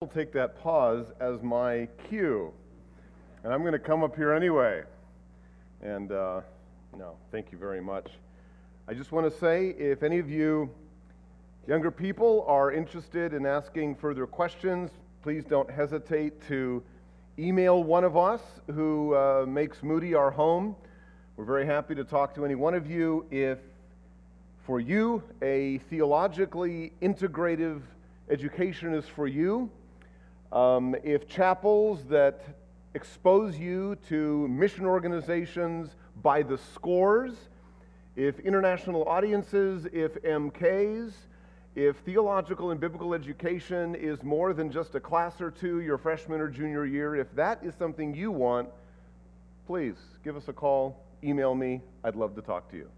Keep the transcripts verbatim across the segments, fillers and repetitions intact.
take that pause as my cue. And I'm going to come up here anyway. And uh, no, thank you very much. I just want to say, if any of you younger people are interested in asking further questions, please don't hesitate to email one of us who uh, makes Moody our home. We're very happy to talk to any one of you. If for you a theologically integrative education is for you, um, if chapels that expose you to mission organizations by the scores, if international audiences, if M Ks, if theological and biblical education is more than just a class or two your freshman or junior year, if that is something you want, please give us a call, email me. I'd love to talk to you.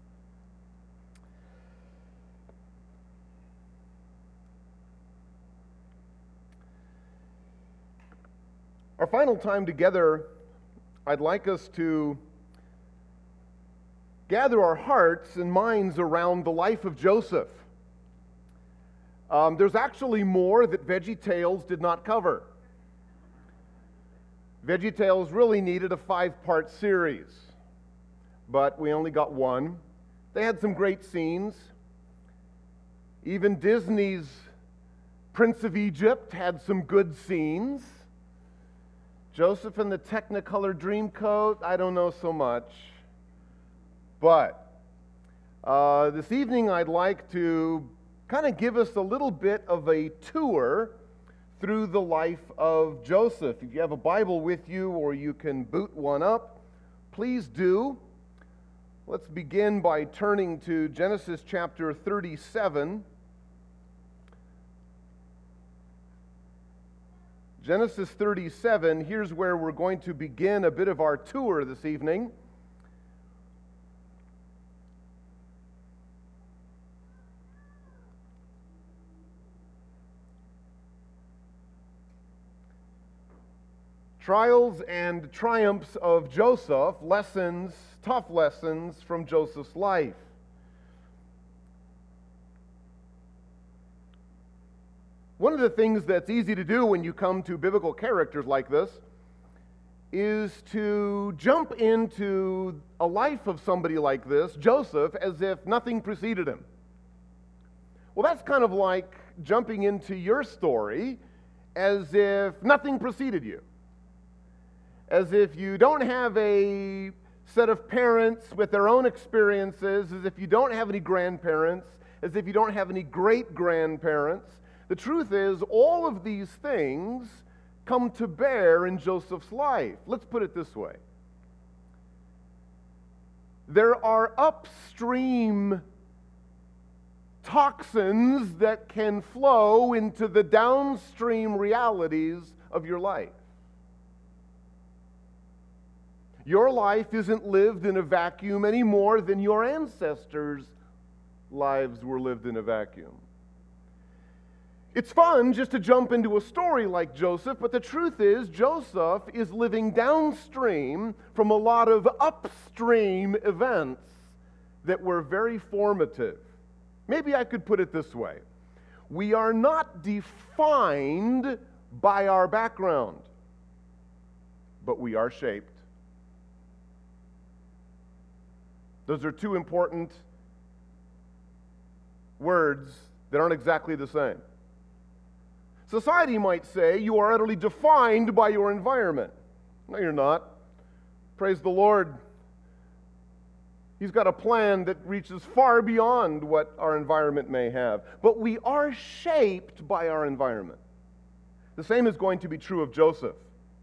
Our final time together, I'd like us to gather our hearts and minds around the life of Joseph. Um, there's actually more that VeggieTales did not cover. VeggieTales really needed a five-part series, but we only got one. They had some great scenes. Even Disney's Prince of Egypt had some good scenes. Joseph and the Technicolor Dreamcoat, I don't know so much. But uh, this evening I'd like to kind of give us a little bit of a tour through the life of Joseph. If you have a Bible with you or you can boot one up, please do. Let's begin by turning to Genesis chapter thirty-seven. Genesis thirty-seven, here's where we're going to begin a bit of our tour this evening. Trials and triumphs of Joseph, lessons, tough lessons from Joseph's life. One of the things that's easy to do when you come to biblical characters like this is to jump into a life of somebody like this, Joseph, as if nothing preceded him. Well, that's kind of like jumping into your story as if nothing preceded you. As if you don't have a set of parents with their own experiences, as if you don't have any grandparents, as if you don't have any great-grandparents. The truth is, all of these things come to bear in Joseph's life. Let's put it this way. There are upstream toxins that can flow into the downstream realities of your life. Your life isn't lived in a vacuum any more than your ancestors' lives were lived in a vacuum. It's fun just to jump into a story like Joseph, but the truth is, Joseph is living downstream from a lot of upstream events that were very formative. Maybe I could put it this way. We are not defined by our background, but we are shaped. Those are two important words that aren't exactly the same. Society might say you are utterly defined by your environment. No, you're not. Praise the Lord. He's got a plan that reaches far beyond what our environment may have. But we are shaped by our environment. The same is going to be true of Joseph.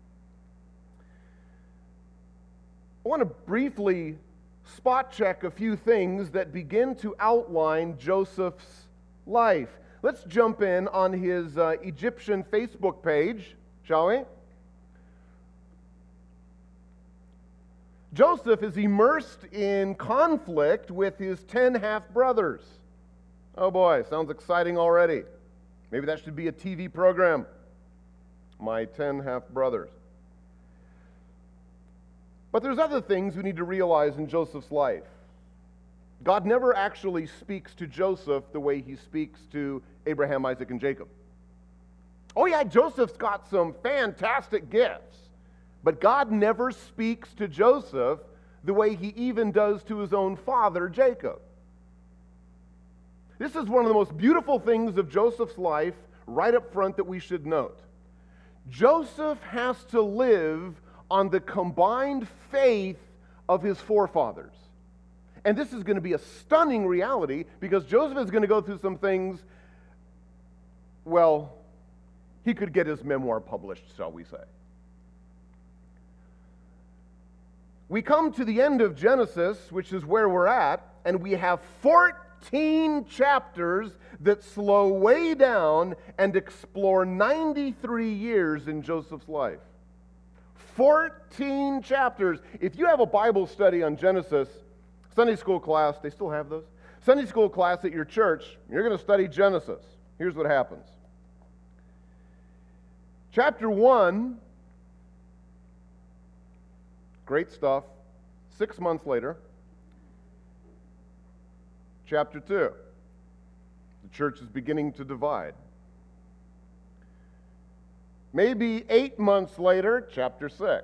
I want to briefly spot check a few things that begin to outline Joseph's life. Let's jump in on his uh, Egyptian Facebook page, shall we? Joseph is immersed in conflict with his ten half-brothers. Oh boy, sounds exciting already. Maybe that should be a T V program. My ten half-brothers. But there's other things we need to realize in Joseph's life. God never actually speaks to Joseph the way he speaks to Abraham, Isaac, and Jacob. Oh yeah, Joseph's got some fantastic gifts, but God never speaks to Joseph the way he even does to his own father, Jacob. This is one of the most beautiful things of Joseph's life right up front that we should note. Joseph has to live on the combined faith of his forefathers. And this is going to be a stunning reality because Joseph is going to go through some things, well, he could get his memoir published, shall we say. We come to the end of Genesis, which is where we're at, and we have fourteen chapters that slow way down and explore ninety-three years in Joseph's life. fourteen chapters. If you have a Bible study on Genesis, Sunday school class, they still have those? Sunday school class at your church, you're going to study Genesis. Here's what happens. Chapter one, great stuff. Six months later, chapter two, the church is beginning to divide. Maybe eight months later, chapter six.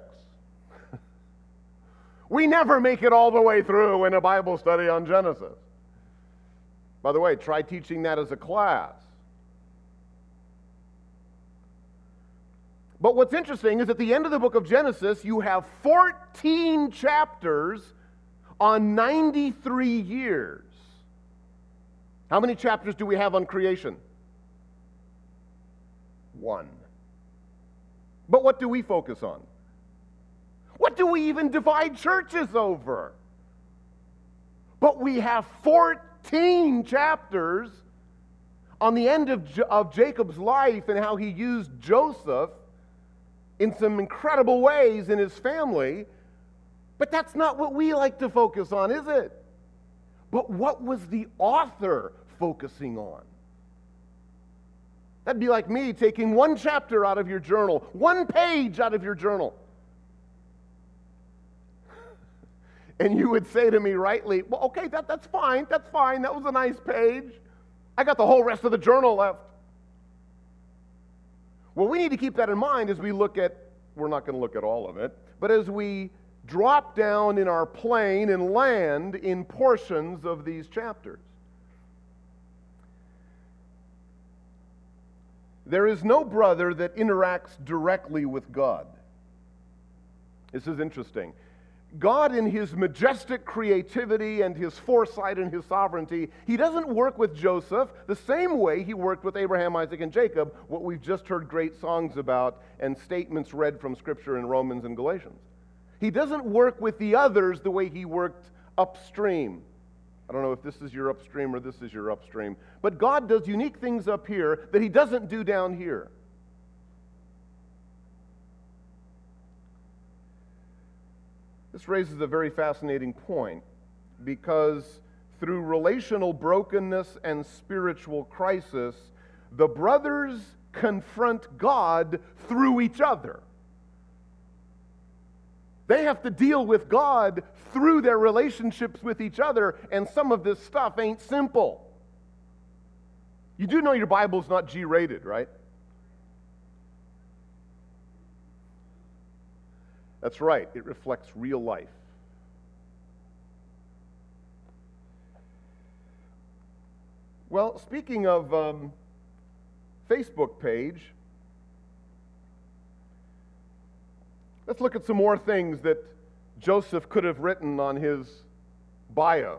We never make it all the way through in a Bible study on Genesis. By the way, try teaching that as a class. But what's interesting is at the end of the book of Genesis, you have fourteen chapters on ninety-three years. How many chapters do we have on creation? One. But what do we focus on? What do we even divide churches over? But we have fourteen chapters on the end of, J- of Jacob's life and how he used Joseph in some incredible ways in his family. But that's not what we like to focus on, is it? But what was the author focusing on? That'd be like me taking one chapter out of your journal, one page out of your journal. And you would say to me rightly, well, okay, that, that's fine, that's fine, that was a nice page. I got the whole rest of the journal left. Well, we need to keep that in mind as we look at, we're not going to look at all of it, but as we drop down in our plane and land in portions of these chapters. There is no brother that interacts directly with God. This is interesting. God, in his majestic creativity and his foresight and his sovereignty, he doesn't work with Joseph the same way he worked with Abraham, Isaac, and Jacob, what we've just heard great songs about and statements read from Scripture in Romans and Galatians. He doesn't work with the others the way he worked upstream. I don't know if this is your upstream or this is your upstream, but God does unique things up here that he doesn't do down here. This raises a very fascinating point because through relational brokenness and spiritual crisis, the brothers confront God through each other. They have to deal with God through their relationships with each other, and some of this stuff ain't simple. You do know your Bible's not G-rated, right? That's right, it reflects real life. Well, speaking of um, Facebook page, let's look at some more things that Joseph could have written on his bio.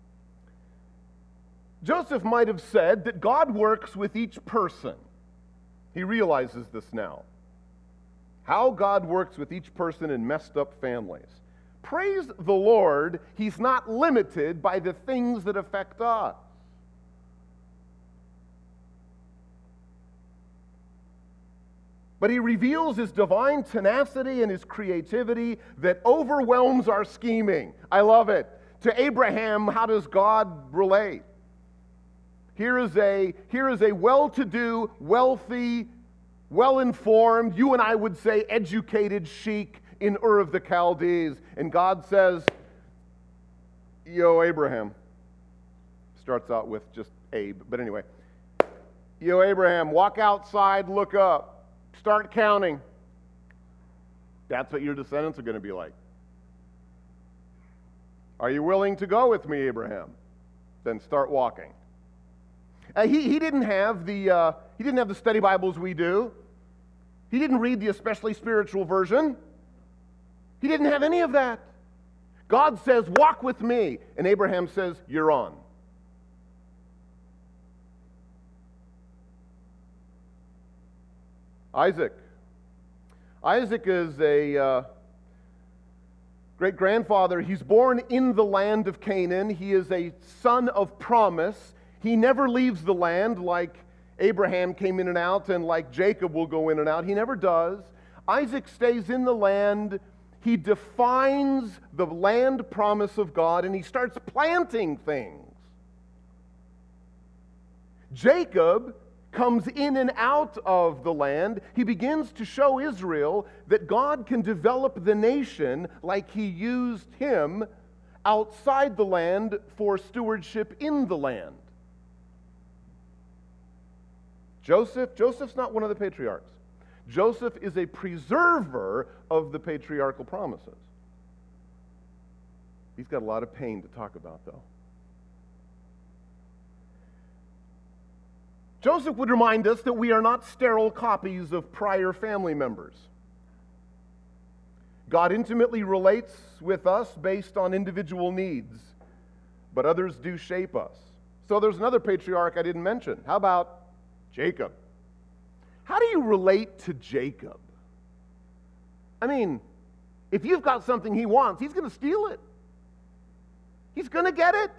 Joseph might have said that God works with each person. He realizes this now. How God works with each person in messed up families. Praise the Lord, he's not limited by the things that affect us. But he reveals his divine tenacity and his creativity that overwhelms our scheming. I love it. To Abraham, how does God relate? Here is a, here is a well-to-do, wealthy, well-informed, you and I would say educated sheik in Ur of the Chaldees. And God says, yo, Abraham. Starts out with just Abe, but anyway. You, Abraham, walk outside, look up, start counting. That's what your descendants are going to be like. Are you willing to go with me, Abraham? Then start walking. Uh, he, he didn't have the uh, he didn't have the study Bibles we do. He didn't read the especially spiritual version. He didn't have any of that. God says, walk with me. And Abraham says, you're on. Isaac. Isaac is a uh, great-grandfather. He's born in the land of Canaan. He is a son of promise. He never leaves the land like Abraham came in and out and like Jacob will go in and out. He never does. Isaac stays in the land. He defines the land promise of God and he starts planting things. Jacob comes in and out of the land. He begins to show Israel that God can develop the nation like he used him outside the land for stewardship in the land. Joseph, Joseph's not one of the patriarchs. Joseph is a preserver of the patriarchal promises. He's got a lot of pain to talk about, though. Joseph would remind us that we are not sterile copies of prior family members. God intimately relates with us based on individual needs, but others do shape us. So there's another patriarch I didn't mention. How about Jacob? How do you relate to Jacob? I mean, if you've got something he wants, he's going to steal it. He's going to get it.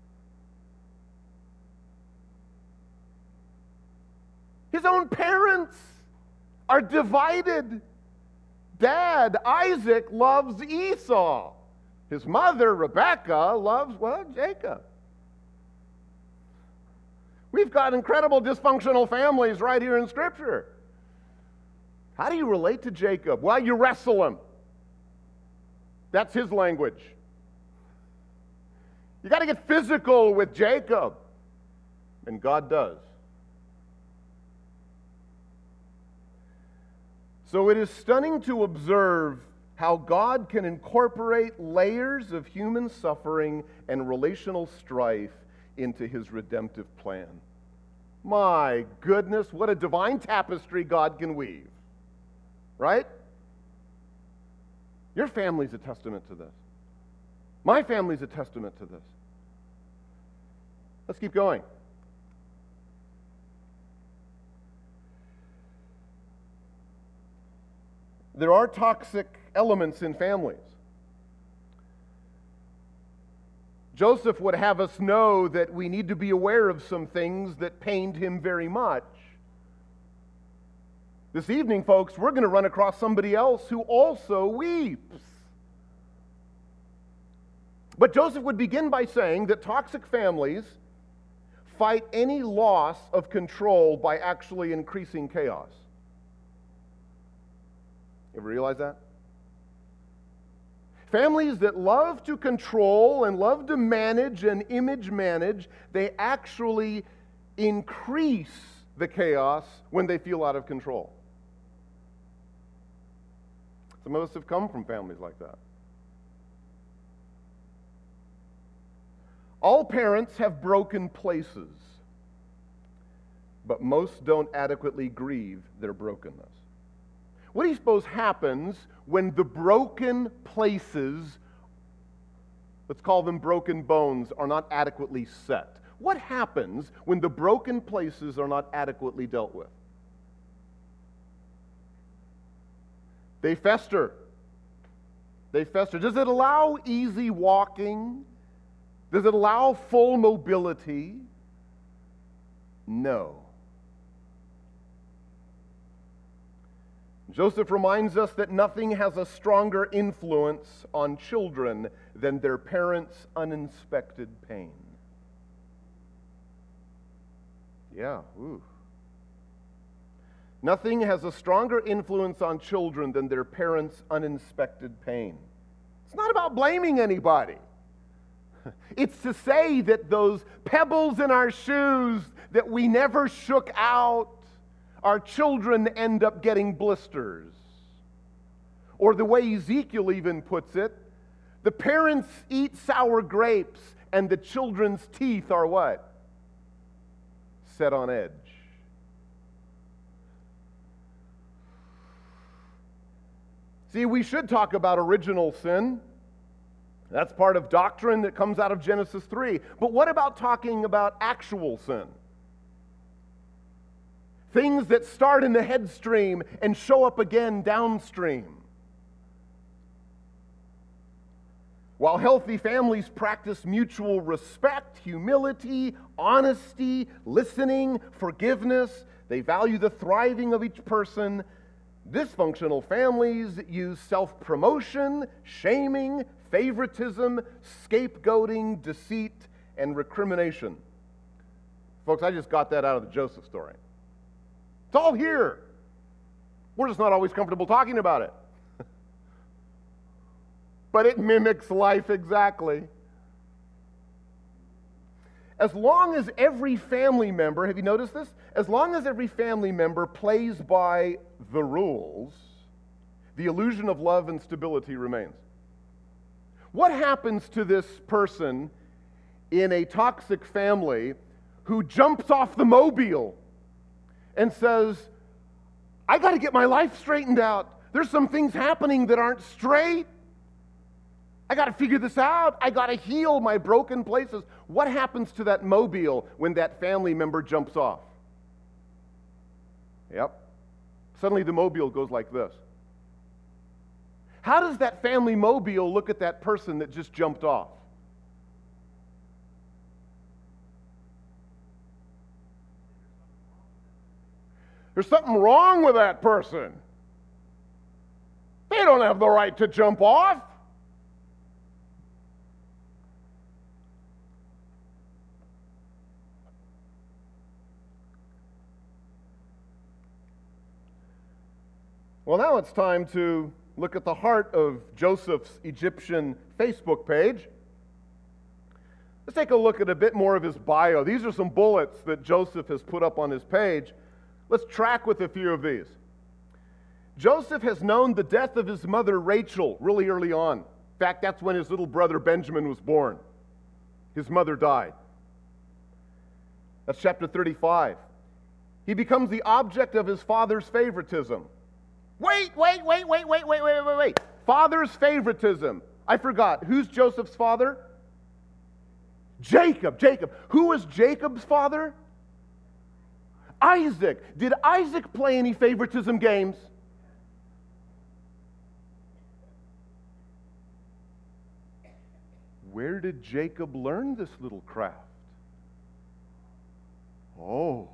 His own parents are divided. Dad, Isaac, loves Esau. His mother, Rebekah, loves, well, Jacob. We've got incredible dysfunctional families right here in Scripture. How do you relate to Jacob? Well, you wrestle him. That's his language. You got to get physical with Jacob. And God does. So it is stunning to observe how God can incorporate layers of human suffering and relational strife into his redemptive plan. My goodness, what a divine tapestry God can weave. Right? Your family's a testament to this. My family's a testament to this. Let's keep going. There are toxic elements in families. Joseph would have us know that we need to be aware of some things that pained him very much. This evening, folks, we're going to run across somebody else who also weeps. But Joseph would begin by saying that toxic families fight any loss of control by actually increasing chaos. Ever realize that? Families that love to control and love to manage and image manage, they actually increase the chaos when they feel out of control. Some of us have come from families like that. All parents have broken places, but most don't adequately grieve their brokenness. What do you suppose happens when the broken places, let's call them broken bones, are not adequately set? What happens when the broken places are not adequately dealt with? They fester. They fester. Does it allow easy walking? Does it allow full mobility? No. Joseph reminds us that nothing has a stronger influence on children than their parents' uninspected pain. Yeah, ooh. Nothing has a stronger influence on children than their parents' uninspected pain. It's not about blaming anybody. It's to say that those pebbles in our shoes that we never shook out, our children end up getting blisters. Or the way Ezekiel even puts it, the parents eat sour grapes and the children's teeth are what? Set on edge. See, we should talk about original sin. That's part of doctrine that comes out of Genesis three. But what about talking about actual sin? Things that start in the headstream and show up again downstream. While healthy families practice mutual respect, humility, honesty, listening, forgiveness, they value the thriving of each person. Dysfunctional families use self-promotion, shaming, favoritism, scapegoating, deceit, and recrimination. Folks, I just got that out of the Joseph story. It's all here. We're just not always comfortable talking about it. But it mimics life exactly. As long as every family member, have you noticed this? As long as every family member plays by the rules, the illusion of love and stability remains. What happens to this person in a toxic family who jumps off the mobile and says, I got to get my life straightened out. There's some things happening that aren't straight. I got to figure this out. I got to heal my broken places. What happens to that mobile when that family member jumps off? Yep. Suddenly the mobile goes like this. How does that family mobile look at that person that just jumped off? There's something wrong with that person. They don't have the right to jump off. Well, now it's time to look at the heart of Joseph's Egyptian Facebook page. Let's take a look at a bit more of his bio. These are some bullets that Joseph has put up on his page. Let's track with a few of these. Joseph has known the death of his mother Rachel really early on. In fact, that's when his little brother Benjamin was born. His mother died. That's chapter thirty-five. He becomes the object of his father's favoritism. Wait, wait, wait, wait, wait, wait, wait, wait, wait. Father's favoritism. I forgot. Who's Joseph's father? Jacob. Jacob. Who was Jacob's father? Isaac. Did Isaac play any favoritism games? Where did Jacob learn this little craft? Oh.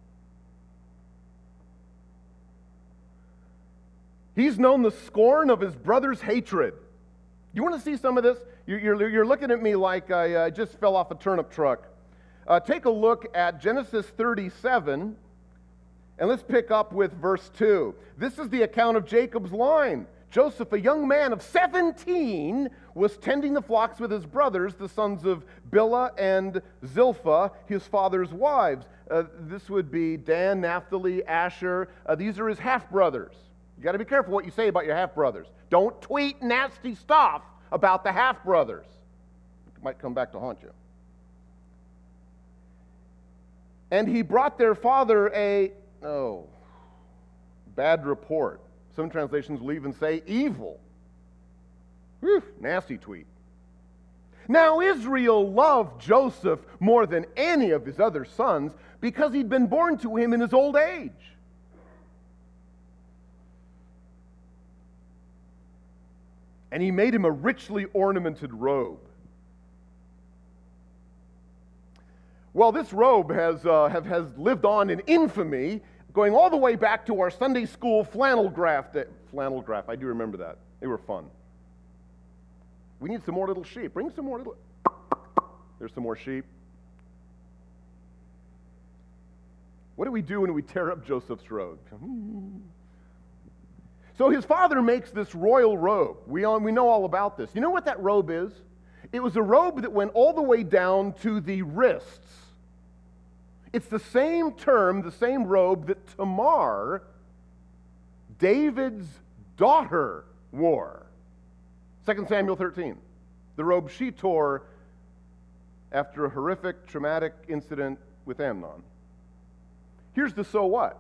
He's known the scorn of his brother's hatred. You want to see some of this? You're, you're, you're looking at me like I uh, just fell off a turnip truck. Uh, take a look at Genesis thirty-seven, and let's pick up with verse two. This is the account of Jacob's line. Joseph, a young man of seventeen, was tending the flocks with his brothers, the sons of Bilhah and Zilpah, his father's wives. Uh, this would be Dan, Naphtali, Asher. Uh, these are his half-brothers. You got to be careful what you say about your half-brothers. Don't tweet nasty stuff about the half-brothers. It might come back to haunt you. And he brought their father a, oh, bad report. Some translations will even say evil. Whew, nasty tweet. Now Israel loved Joseph more than any of his other sons because he'd been born to him in his old age. And he made him a richly ornamented robe. Well, this robe has, uh, have, has lived on in infamy, going all the way back to our Sunday school flannel graph. Day. Flannel graph, I do remember that. They were fun. We need some more little sheep. Bring some more little... There's some more sheep. What do we do when we tear up Joseph's robe? So his father makes this royal robe. We, all, we know all about this. You know what that robe is? It was a robe that went all the way down to the wrists. It's the same term, the same robe that Tamar, David's daughter, wore. Second Samuel thirteen. The robe she tore after a horrific, traumatic incident with Amnon. Here's the so what.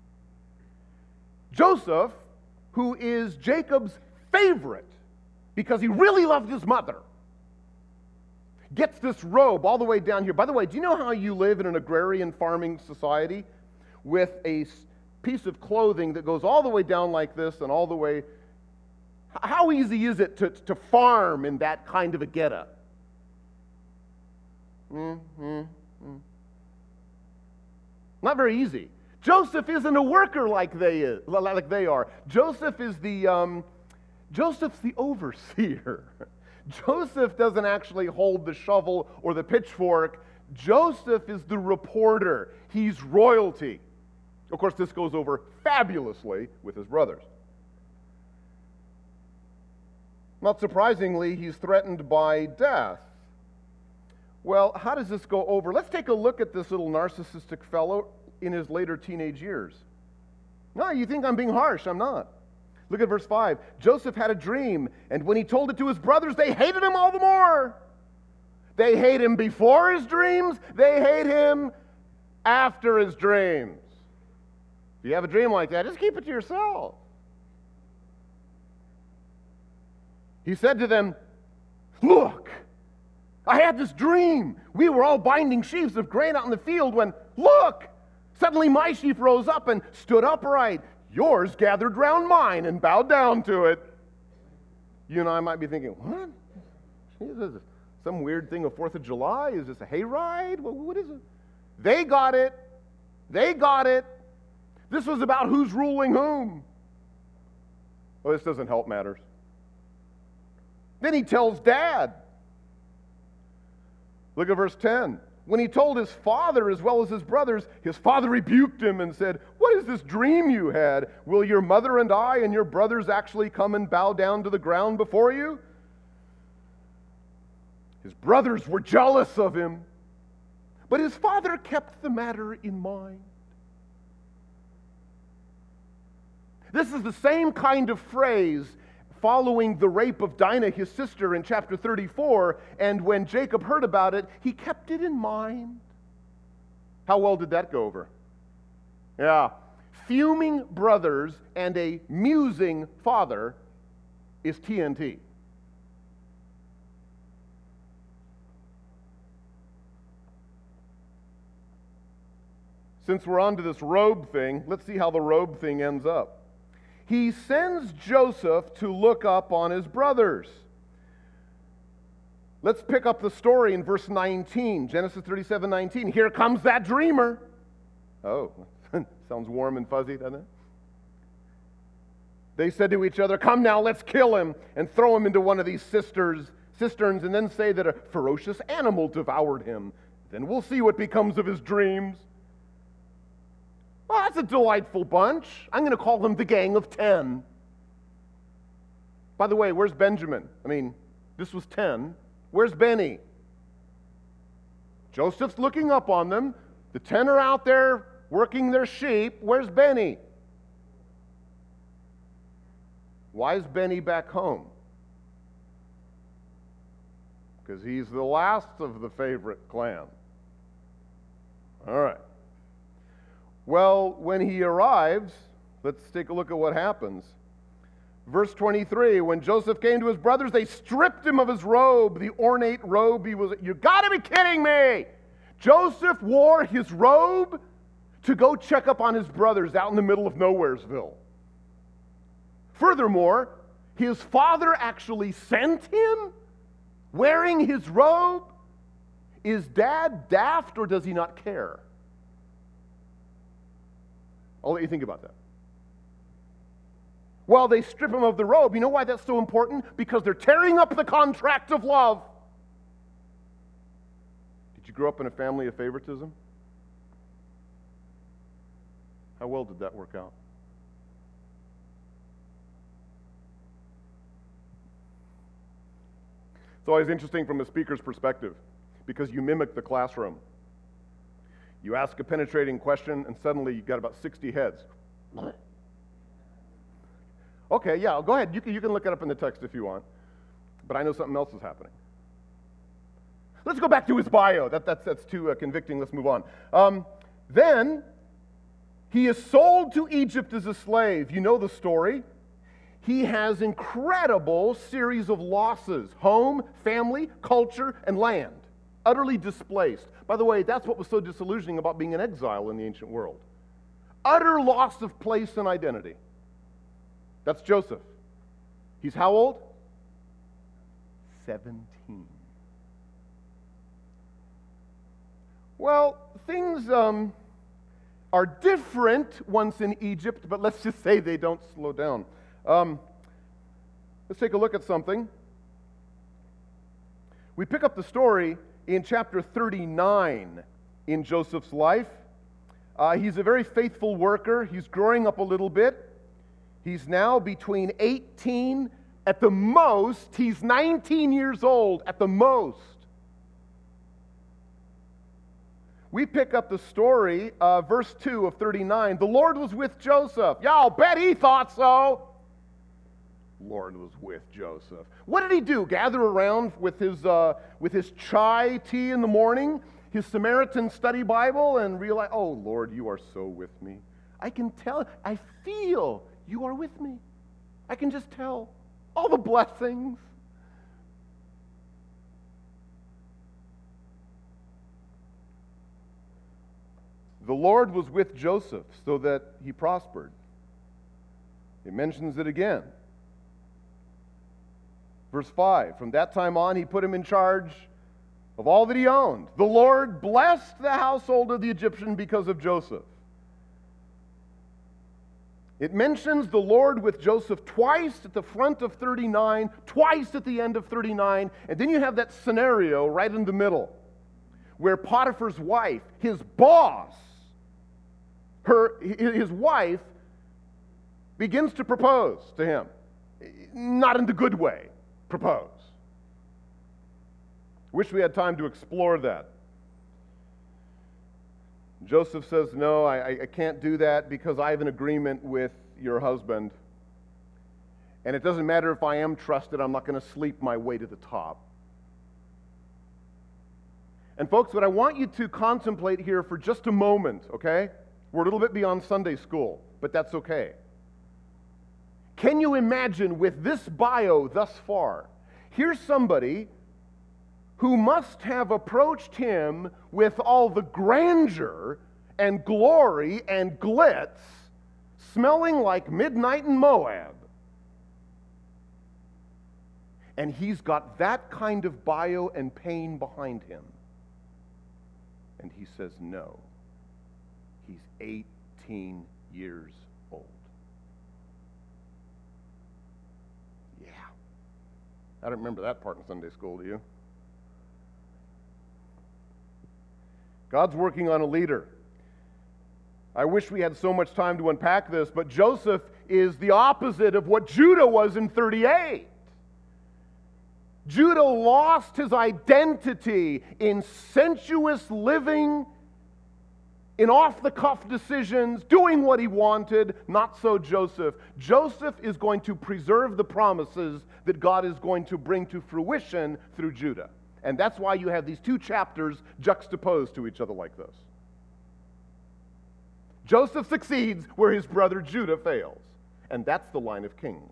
Joseph, who is Jacob's favorite because he really loved his mother, gets this robe all the way down here. By the way, do you know how you live in an agrarian farming society with a piece of clothing that goes all the way down like this and all the way? How easy is it to, to farm in that kind of a getup? Mm, mm, mm. Not very easy. Joseph isn't a worker like they is, like they are. Joseph is the um, Joseph's the overseer. Joseph doesn't actually hold the shovel or the pitchfork. Joseph is the reporter. He's royalty. Of course, this goes over fabulously with his brothers. Not surprisingly, he's threatened by death. Well, how does this go over? Let's take a look at this little narcissistic fellow in his later teenage years. No, you think I'm being harsh. I'm not. Look at verse five. Joseph had a dream, and when he told it to his brothers, they hated him all the more. They hate him before his dreams. They hate him after his dreams. If you have a dream like that, just keep it to yourself. He said to them, look, I had this dream. We were all binding sheaves of grain out in the field when, look, suddenly my sheaf rose up and stood upright. Yours gathered round mine and bowed down to it. You and I might be thinking, what? Is this some weird thing of fourth of July? Is this a hayride? What is it? They got it. They got it. This was about who's ruling whom. Well, this doesn't help matters. Then he tells Dad. Look at verse ten. When he told his father as well as his brothers, his father rebuked him and said, what is this dream you had? Will your mother and I and your brothers actually come and bow down to the ground before you? His brothers were jealous of him, but his father kept the matter in mind. This is the same kind of phrase following the rape of Dinah, his sister, in chapter thirty-four, and when Jacob heard about it, he kept it in mind. How well did that go over? Yeah. Fuming brothers and a musing father is T N T. Since we're on to this robe thing, let's see how the robe thing ends up. He sends Joseph to look up on his brothers. Let's pick up the story in verse nineteen, Genesis thirty-seven nineteen. Here comes that dreamer. Oh, sounds warm and fuzzy, doesn't it? They said to each other, come now, let's kill him and throw him into one of these cisterns, cisterns and then say that a ferocious animal devoured him. Then we'll see what becomes of his dreams. Well, that's a delightful bunch. I'm going to call them the Gang of Ten. By the way, where's Benjamin? I mean, this was ten. Where's Benny? Joseph's looking up on them. The ten are out there working their sheep. Where's Benny? Why is Benny back home? Because he's the last of the favorite clan. All right. Well, when he arrives, let's take a look at what happens. Verse twenty-three, when Joseph came to his brothers, they stripped him of his robe, the ornate robe he was... You gotta be kidding me! Joseph wore his robe to go check up on his brothers out in the middle of Nowheresville. Furthermore, his father actually sent him wearing his robe. Is Dad daft or does he not care? I'll let you think about that. Well, they strip him of the robe. You know why that's so important? Because they're tearing up the contract of love. Did you grow up in a family of favoritism? How well did that work out? It's always interesting from a speaker's perspective because you mimic the classroom. You ask a penetrating question, and suddenly you've got about sixty heads. Okay, yeah, go ahead. You can, you can look it up in the text if you want. But I know something else is happening. Let's go back to his bio. That, that's, that's too uh, convicting. Let's move on. Um, then, he is sold to Egypt as a slave. You know the story. He has incredible series of losses: home, family, culture, and land. Utterly displaced. By the way, that's what was so disillusioning about being in exile in the ancient world. Utter loss of place and identity. That's Joseph. He's how old? seventeen. Well, things um, are different once in Egypt, but let's just say they don't slow down. Um, let's take a look at something. We pick up the story in chapter thirty-nine in Joseph's life. Uh, he's a very faithful worker. He's growing up a little bit. He's now between eighteen, at the most, he's nineteen years old at the most. We pick up the story, uh, verse two of thirty-nine. The Lord was with Joseph. Yeah, I'll bet he thought so. Lord was with Joseph. What did he do? Gather around with his, uh, with his chai tea in the morning, his Samaritan study Bible, and realize, oh, Lord, you are so with me. I can tell, I feel you are with me. I can just tell all the blessings. The Lord was with Joseph so that he prospered. It mentions it again. Verse five, from that time on, he put him in charge of all that he owned. The Lord blessed the household of the Egyptian because of Joseph. It mentions the Lord with Joseph twice at the front of thirty-nine, twice at the end of thirty-nine, and then you have that scenario right in the middle where Potiphar's wife, his boss, her, his wife, begins to propose to him. Not in the good way, propose. Wish we had time to explore that. Joseph says, no, I, I can't do that because I have an agreement with your husband. And it doesn't matter if I am trusted, I'm not going to sleep my way to the top. And folks, what I want you to contemplate here for just a moment, okay? We're a little bit beyond Sunday school, but that's okay. Can you imagine with this bio thus far, here's somebody who must have approached him with all the grandeur and glory and glitz, smelling like midnight in Moab. And he's got that kind of bio and pain behind him. And he says no. He's eighteen years old. Yeah. I don't remember that part in Sunday school, do you? God's working on a leader. I wish we had so much time to unpack this, but Joseph is the opposite of what Judah was in thirty-eight. Judah lost his identity in sensuous living, in off-the-cuff decisions, doing what he wanted. Not so Joseph. Joseph is going to preserve the promises that God is going to bring to fruition through Judah. And that's why you have these two chapters juxtaposed to each other like this. Joseph succeeds where his brother Judah fails. And that's the line of kings.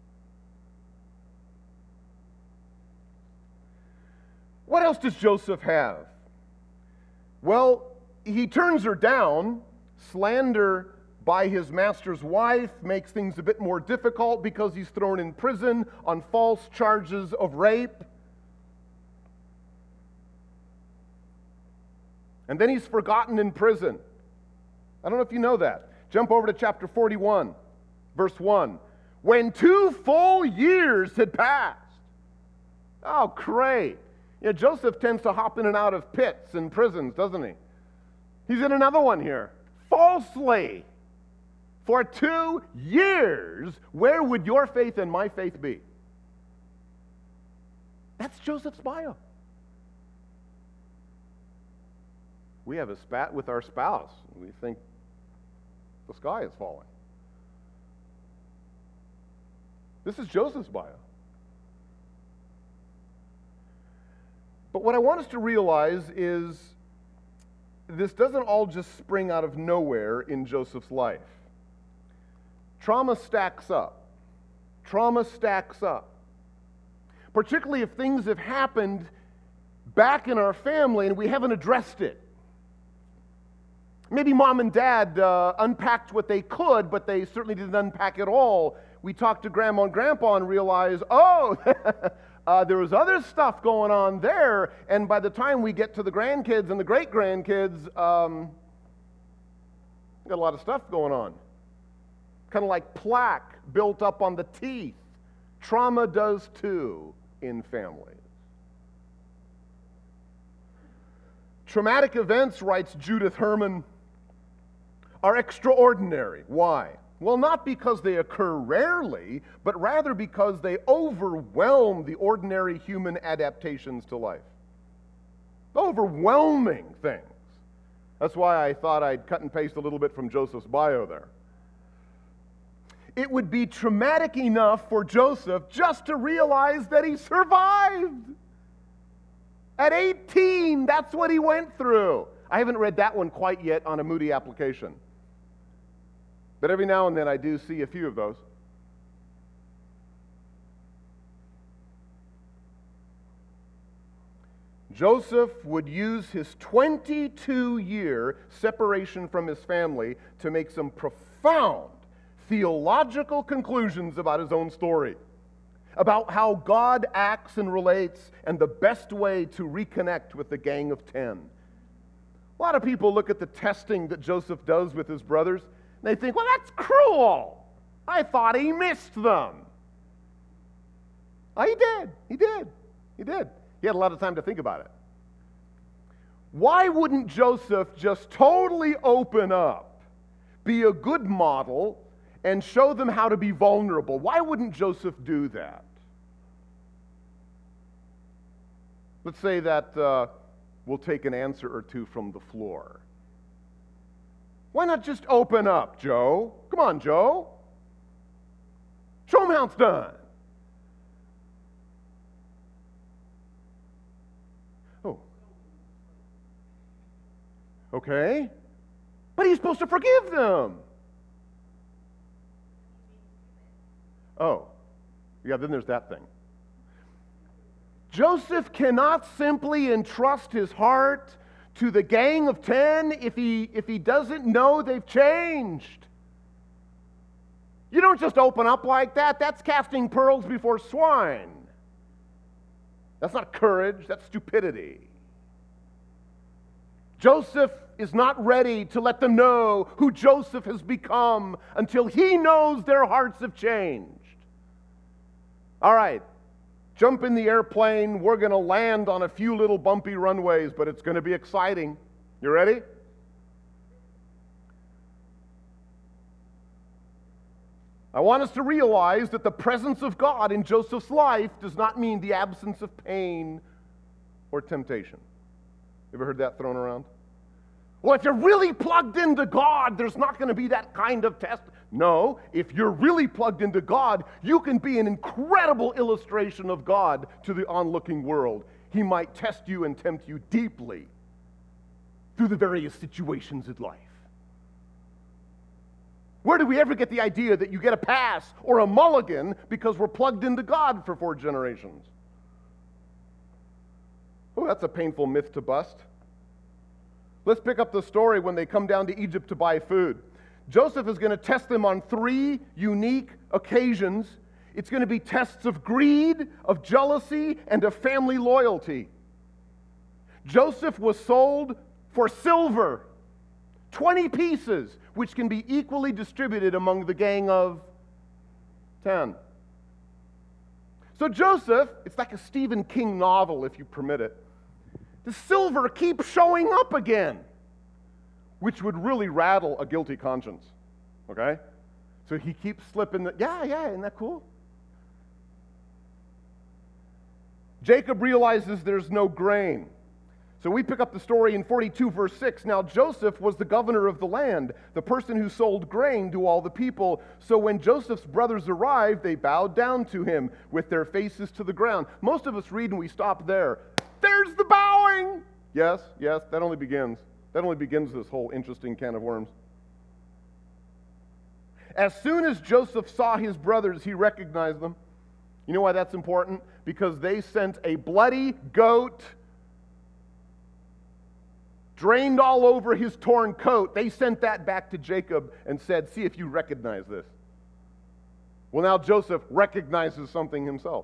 What else does Joseph have? Well, he turns her down. Slander by his master's wife makes things a bit more difficult because he's thrown in prison on false charges of rape. And then he's forgotten in prison. I don't know if you know that. Jump over to chapter forty-one, verse one. When two full years had passed. Oh, great. You know, Joseph tends to hop in and out of pits and prisons, doesn't he? He's in another one here. Falsely. For two years, where would your faith and my faith be? That's Joseph's bio. we have a spat with our spouse. We think the sky is falling. This is Joseph's bio. But what I want us to realize is this doesn't all just spring out of nowhere in Joseph's life. Trauma stacks up. Trauma stacks up. Particularly if things have happened back in our family and we haven't addressed it. Maybe mom and dad uh, unpacked what they could, but they certainly didn't unpack it all. We talked to grandma and grandpa and realized, oh, uh, there was other stuff going on there. And by the time we get to the grandkids and the great-grandkids, um, got a lot of stuff going on. Kind of like plaque built up on the teeth. Trauma does too in families. Traumatic events, writes Judith Herman, are extraordinary. Why? Well, not because they occur rarely, but rather because they overwhelm the ordinary human adaptations to life. Overwhelming things. That's why I thought I'd cut and paste a little bit from Joseph's bio there. It would be traumatic enough for Joseph just to realize that he survived. At eighteen, that's what he went through. I haven't read that one quite yet on a Moody application. But every now and then I do see a few of those. Joseph would use his twenty-two year separation from his family to make some profound theological conclusions about his own story, about how God acts and relates, and the best way to reconnect with the Gang of Ten. A lot of people look at the testing that Joseph does with his brothers, and they think, well, that's cruel. I thought he missed them. Oh, he did. He did. He did. He had a lot of time to think about it. Why wouldn't Joseph just totally open up, be a good model, and show them how to be vulnerable? Why wouldn't Joseph do that? Let's say that uh, we'll take an answer or two from the floor. Why not just open up, Joe? Come on, Joe. Show them how it's done. Oh. Okay. But he's supposed to forgive them. Oh. Yeah, then there's that thing. Joseph cannot simply entrust his heart to the Gang of Ten if he, if he doesn't know they've changed. You don't just open up like that. That's casting pearls before swine. That's not courage, that's stupidity. Joseph is not ready to let them know who Joseph has become until he knows their hearts have changed. All right. Jump in the airplane. We're going to land on a few little bumpy runways, but it's going to be exciting. You ready? I want us to realize that the presence of God in Joseph's life does not mean the absence of pain or temptation. You ever heard that thrown around? Well, if you're really plugged into God, there's not going to be that kind of test. No, if you're really plugged into God, you can be an incredible illustration of God to the onlooking world. He might test you and tempt you deeply through the various situations in life. Where do we ever get the idea that you get a pass or a mulligan because we're plugged into God for four generations? Oh, that's a painful myth to bust. Let's pick up the story when they come down to Egypt to buy food. Joseph is going to test them on three unique occasions. It's going to be tests of greed, of jealousy, and of family loyalty. Joseph was sold for silver, twenty pieces, which can be equally distributed among the gang of ten. So Joseph, it's like a Stephen King novel, if you permit it. The silver keeps showing up again, which would really rattle a guilty conscience, okay? So he keeps slipping the, yeah, yeah, isn't that cool? Jacob realizes there's no grain. So we pick up the story in forty-two, verse six. Now Joseph was the governor of the land, the person who sold grain to all the people. So when Joseph's brothers arrived, they bowed down to him with their faces to the ground. Most of us read and we stop there. There's the bowing! Yes, yes, that only begins. That only begins this whole interesting can of worms. As soon as Joseph saw his brothers, he recognized them. You know why that's important? Because they sent a bloody goat, drained all over his torn coat. They sent that back to Jacob and said, see if you recognize this. Well, now Joseph recognizes something himself.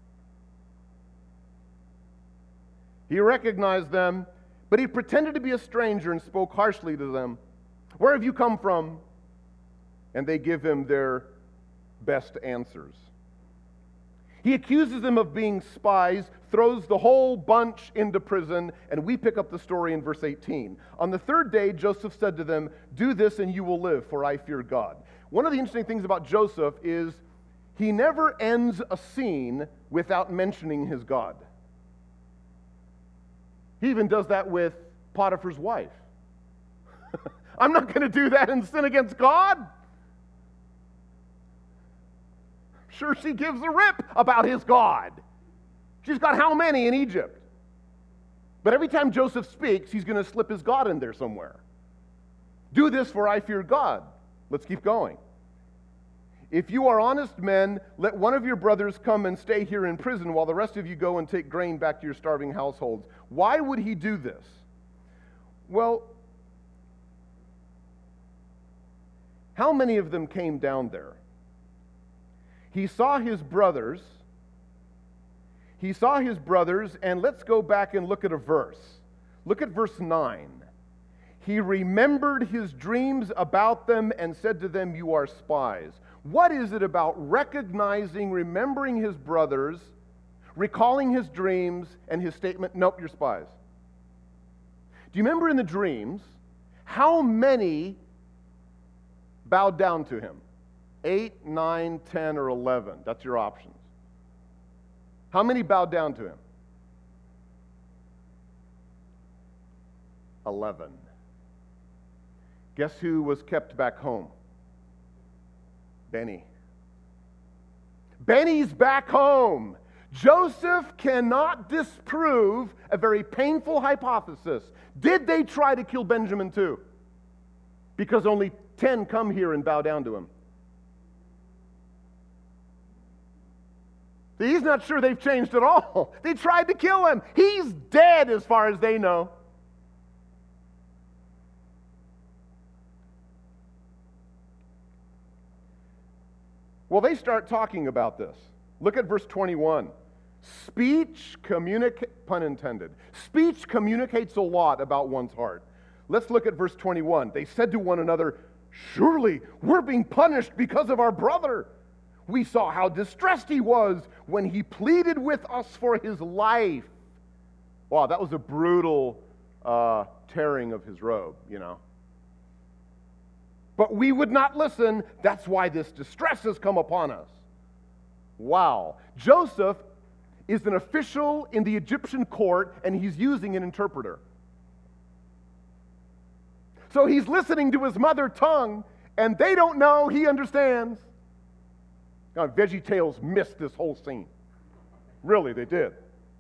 He recognized them, but he pretended to be a stranger and spoke harshly to them. Where have you come from? And they give him their best answers. He accuses them of being spies, throws the whole bunch into prison, and we pick up the story in verse eighteen. On the third day, Joseph said to them, do this and you will live, for I fear God. One of the interesting things about Joseph is he never ends a scene without mentioning his God. He even does that with Potiphar's wife. I'm not going to do that and sin against God. Sure, she gives a rip about his God. She's got how many in Egypt? But every time Joseph speaks, he's going to slip his God in there somewhere. Do this, for I fear God. Let's keep going. If you are honest men, let one of your brothers come and stay here in prison while the rest of you go and take grain back to your starving households. Why would he do this? Well, how many of them came down there? He saw his brothers. He saw his brothers, and let's go back and look at a verse. Look at verse nine. He remembered his dreams about them and said to them, you are spies. What is it about recognizing, remembering his brothers, recalling his dreams, and his statement, nope, you're spies? Do you remember in the dreams, how many bowed down to him? Eight, nine, ten, or eleven. That's your options. How many bowed down to him? Eleven. Guess who was kept back home? Benny. Benny's back home. Joseph cannot disprove a very painful hypothesis. Did they try to kill Benjamin too? Because only ten come here and bow down to him. He's not sure they've changed at all. They tried to kill him. He's dead as far as they know. Well, they start talking about this. Look at verse twenty-one. Speech communicates, pun intended, speech communicates a lot about one's heart. Let's look at verse twenty-one. They said to one another, surely we're being punished because of our brother. We saw how distressed he was when he pleaded with us for his life. Wow, that was a brutal uh, tearing of his robe, you know. But we would not listen. That's why this distress has come upon us. Wow. Joseph is an official in the Egyptian court, and he's using an interpreter. So he's listening to his mother tongue, and they don't know he understands. Now, VeggieTales missed this whole scene. Really, they did.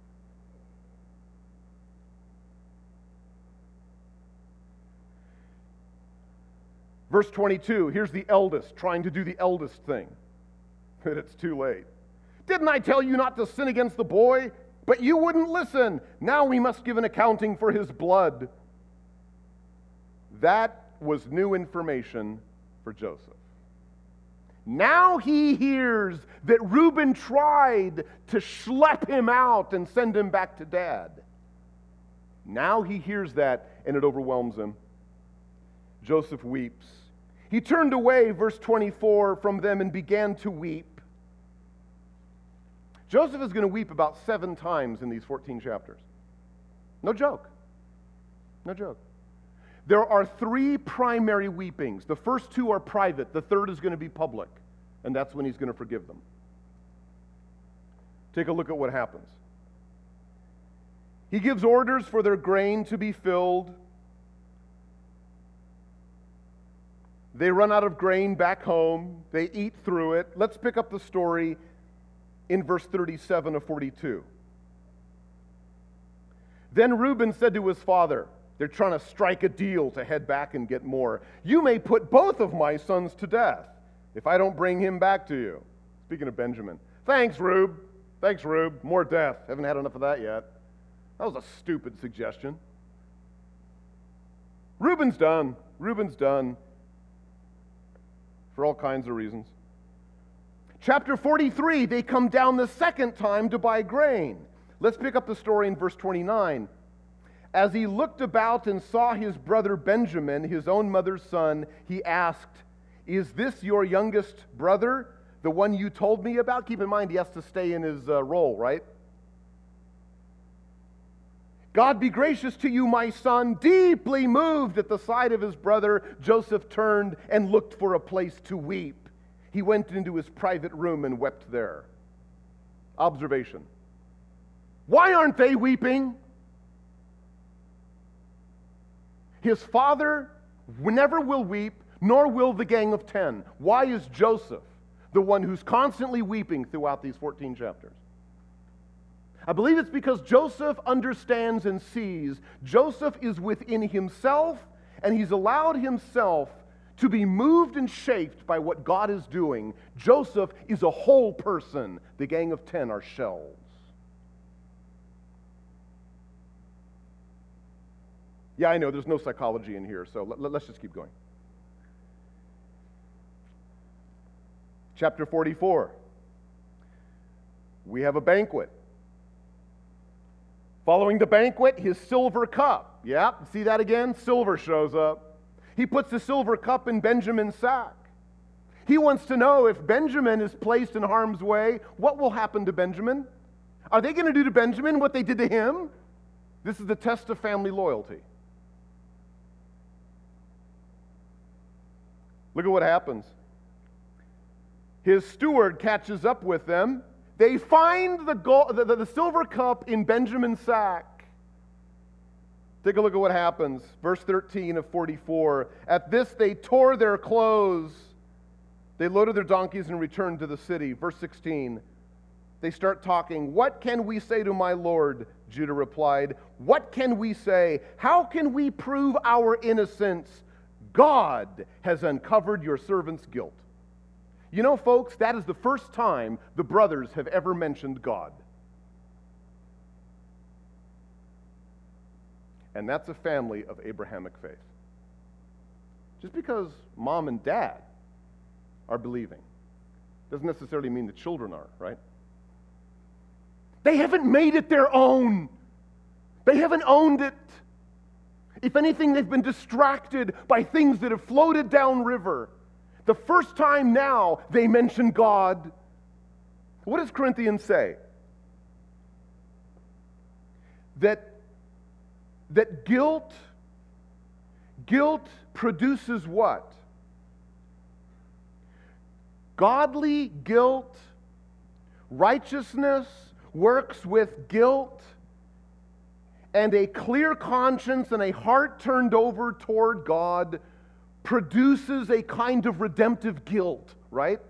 Verse twenty-two, here's the eldest trying to do the eldest thing. But it's too late. Didn't I tell you not to sin against the boy? But you wouldn't listen. Now we must give an accounting for his blood. That was new information for Joseph. Now he hears that Reuben tried to schlep him out and send him back to dad. Now he hears that, and it overwhelms him. Joseph weeps. He turned away, verse twenty-four, from them and began to weep. Joseph is going to weep about seven times in these fourteen chapters. No joke. No joke. There are three primary weepings. The first two are private. The third is going to be public. And that's when he's going to forgive them. Take a look at what happens. He gives orders for their grain to be filled. They run out of grain back home. They eat through it. Let's pick up the story in verse thirty-seven of forty-two. Then Reuben said to his father, they're trying to strike a deal to head back and get more. You may put both of my sons to death if I don't bring him back to you. Speaking of Benjamin. Thanks, Rube. Thanks, Rube. More death. Haven't had enough of that yet. That was a stupid suggestion. Reuben's done. Reuben's done. For all kinds of reasons. Chapter forty-three, they come down the second time to buy grain. Let's pick up the story in verse twenty-nine. As he looked about and saw his brother Benjamin, his own mother's son, he asked, "Is this your youngest brother, the one you told me about?" Keep in mind, he has to stay in his uh, role, right? "God be gracious to you, my son." Deeply moved at the sight of his brother, Joseph turned and looked for a place to weep. He went into his private room and wept there. Observation. Why aren't they weeping? His father never will weep, nor will the gang of ten. Why is Joseph the one who's constantly weeping throughout these fourteen chapters? I believe it's because Joseph understands and sees. Joseph is within himself, and he's allowed himself to be moved and shaped by what God is doing. Joseph is a whole person. The gang of ten are shells. Yeah, I know, there's no psychology in here, so let, let's just keep going. Chapter forty-four. We have a banquet. Following the banquet, his silver cup. Yeah, see that again? Silver shows up. He puts the silver cup in Benjamin's sack. He wants to know if Benjamin is placed in harm's way, what will happen to Benjamin? Are they going to do to Benjamin what they did to him? This is the test of family loyalty. Look at what happens. His steward catches up with them. They find the, gold, the, the, the silver cup in Benjamin's sack. Take a look at what happens. Verse thirteen of forty-four. At this they tore their clothes. They loaded their donkeys and returned to the city. Verse sixteen. They start talking. What can we say to my lord? Judah replied. What can we say? How can we prove our innocence? God has uncovered your servant's guilt. You know, folks, that is the first time the brothers have ever mentioned God. And that's a family of Abrahamic faith. Just because mom and dad are believing doesn't necessarily mean the children are, right? They haven't made it their own. They haven't owned it. If anything, they've been distracted by things that have floated downriver. The first time now they mention God. What does Corinthians say? That, that guilt, guilt produces what? Godly guilt, righteousness works with guilt, and a clear conscience and a heart turned over toward God produces a kind of redemptive guilt, right?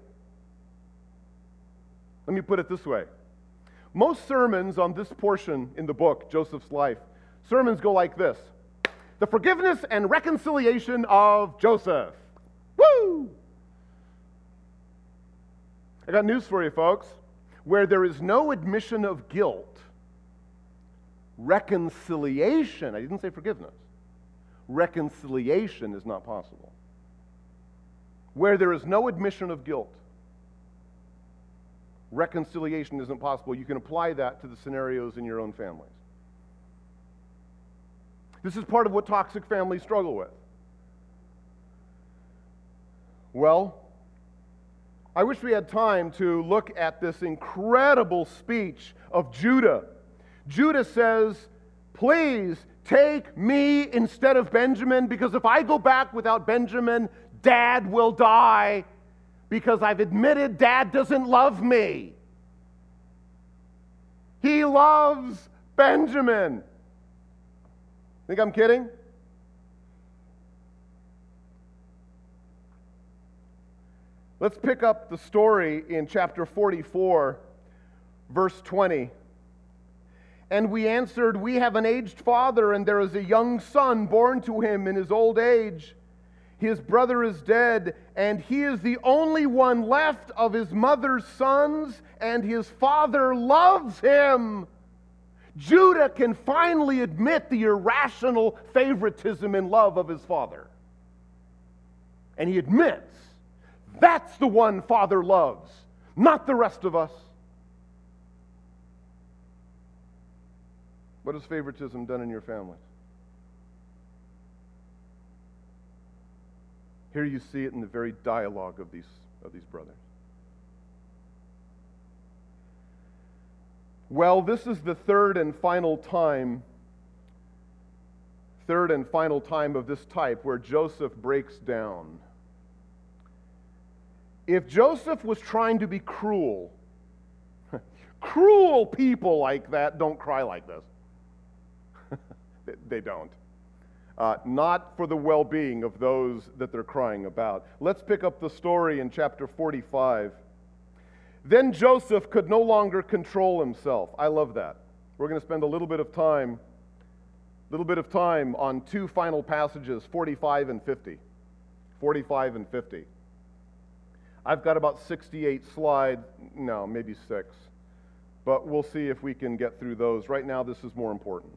Let me put it this way. Most sermons on this portion in the book, Joseph's life, sermons go like this. The forgiveness and reconciliation of Joseph. Woo! I got news for you, folks. Where there is no admission of guilt, reconciliation, I didn't say forgiveness, reconciliation is not possible. Where there is no admission of guilt, reconciliation isn't possible. You can apply that to the scenarios in your own families. This is part of what toxic families struggle with. Well, I wish we had time to look at this incredible speech of Judah. Judah says, please take me instead of Benjamin, because if I go back without Benjamin, Dad will die, because I've admitted Dad doesn't love me. He loves Benjamin. Think I'm kidding? Let's pick up the story in chapter forty-four, verse twenty. And we answered, we have an aged father, and there is a young son born to him in his old age. His brother is dead, and he is the only one left of his mother's sons, and his father loves him. Judah can finally admit the irrational favoritism and love of his father. And he admits, that's the one Father loves, not the rest of us. What has favoritism done in your family? Here you see it in the very dialogue of these, of these brothers. Well, this is the third and final time, third and final time of this type where Joseph breaks down. If Joseph was trying to be cruel, cruel people like that don't cry like this. They don't. Uh, not for the well-being of those that they're crying about. Let's pick up the story in chapter forty-five. Then Joseph could no longer control himself. I love that. We're going to spend a little bit of time, little bit of time on two final passages, forty-five and fifty. forty-five and fifty. I've got about sixty-eight slides, no, maybe six, but we'll see if we can get through those. Right now, this is more important.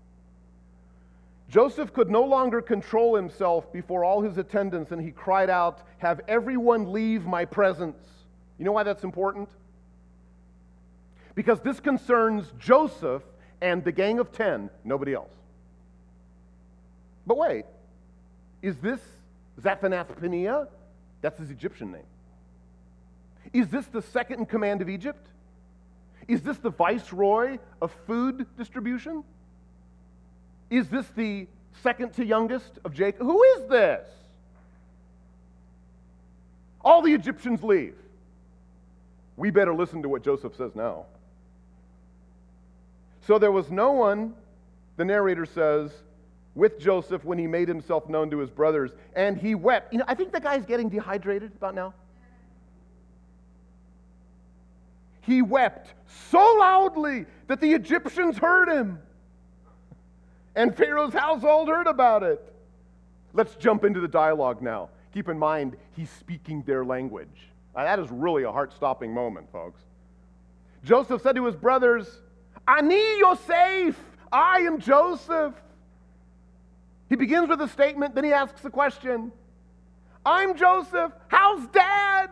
Joseph could no longer control himself before all his attendants, and he cried out, "Have everyone leave my presence." You know why that's important? Because this concerns Joseph and the gang of ten, nobody else. But wait, is this Zaphanath-Paneah? That's his Egyptian name. Is this the second in command of Egypt? Is this the viceroy of food distribution? Is this the second to youngest of Jacob? Who is this? All the Egyptians leave. We better listen to what Joseph says now. So there was no one, the narrator says, with Joseph when he made himself known to his brothers, and he wept. You know, I think the guy's getting dehydrated about now. He wept so loudly that the Egyptians heard him. And Pharaoh's household heard about it. Let's jump into the dialogue now. Keep in mind, he's speaking their language. Now, that is really a heart-stopping moment, folks. Joseph said to his brothers, "Ani Yosef, I am Joseph." He begins with a statement, then he asks a question. "I'm Joseph. How's Dad?"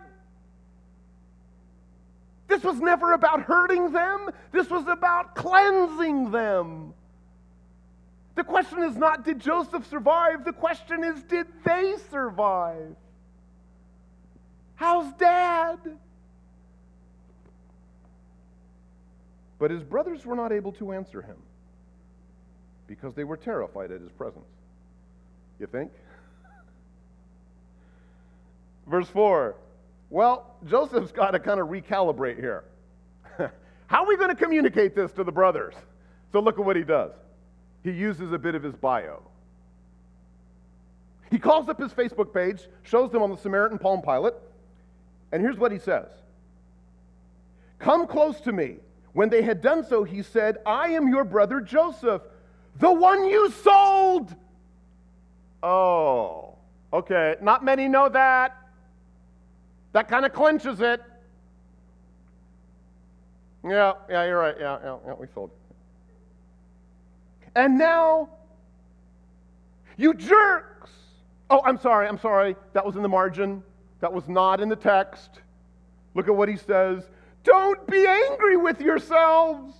This was never about hurting them. This was about cleansing them. The question is not, did Joseph survive? The question is, did they survive? How's Dad? But his brothers were not able to answer him because they were terrified at his presence. You think? Verse four. Well, Joseph's got to kind of recalibrate here. How are we going to communicate this to the brothers? So look at what he does. He uses a bit of his bio. He calls up his Facebook page, shows them on the Samaritan Palm Pilot, and here's what he says. "Come close to me." When they had done so, he said, "I am your brother Joseph, the one you sold." Oh, okay. Not many know that. That kind of clinches it. Yeah, yeah, you're right. Yeah, yeah, yeah, we sold. And now, you jerks. Oh, I'm sorry, I'm sorry. That was in the margin. That was not in the text. Look at what he says. Don't be angry with yourselves.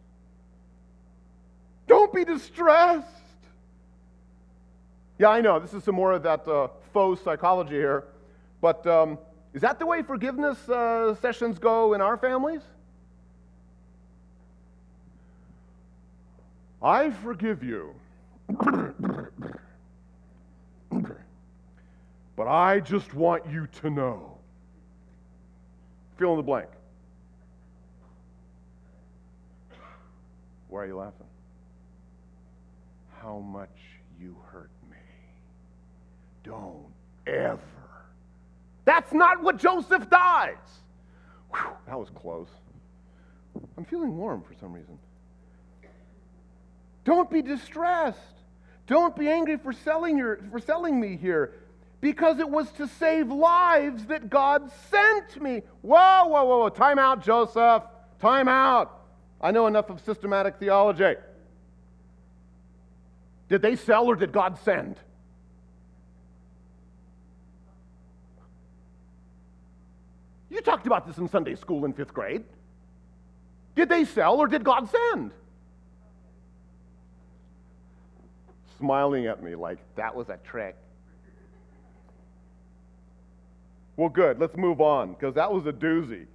Don't be distressed. Yeah, I know. This is some more of that uh, faux psychology here. But um, is that the way forgiveness uh, sessions go in our families? I forgive you. But I just want you to know. Fill in the blank. Why are you laughing? how much you hurt me. Don't ever. That's not what Joseph does. Whew, that was close. I'm feeling warm for some reason. Don't be distressed. Don't be angry for selling your for selling me here, because it was to save lives that God sent me. Whoa, whoa, whoa, whoa. Time out, Joseph. Time out. I know enough of systematic theology. Did they sell or did God send? You talked about this in Sunday school in fifth grade. Did they sell or did God send? Smiling at me like that was a trick. Well, good. Let's move on, because that was a doozy.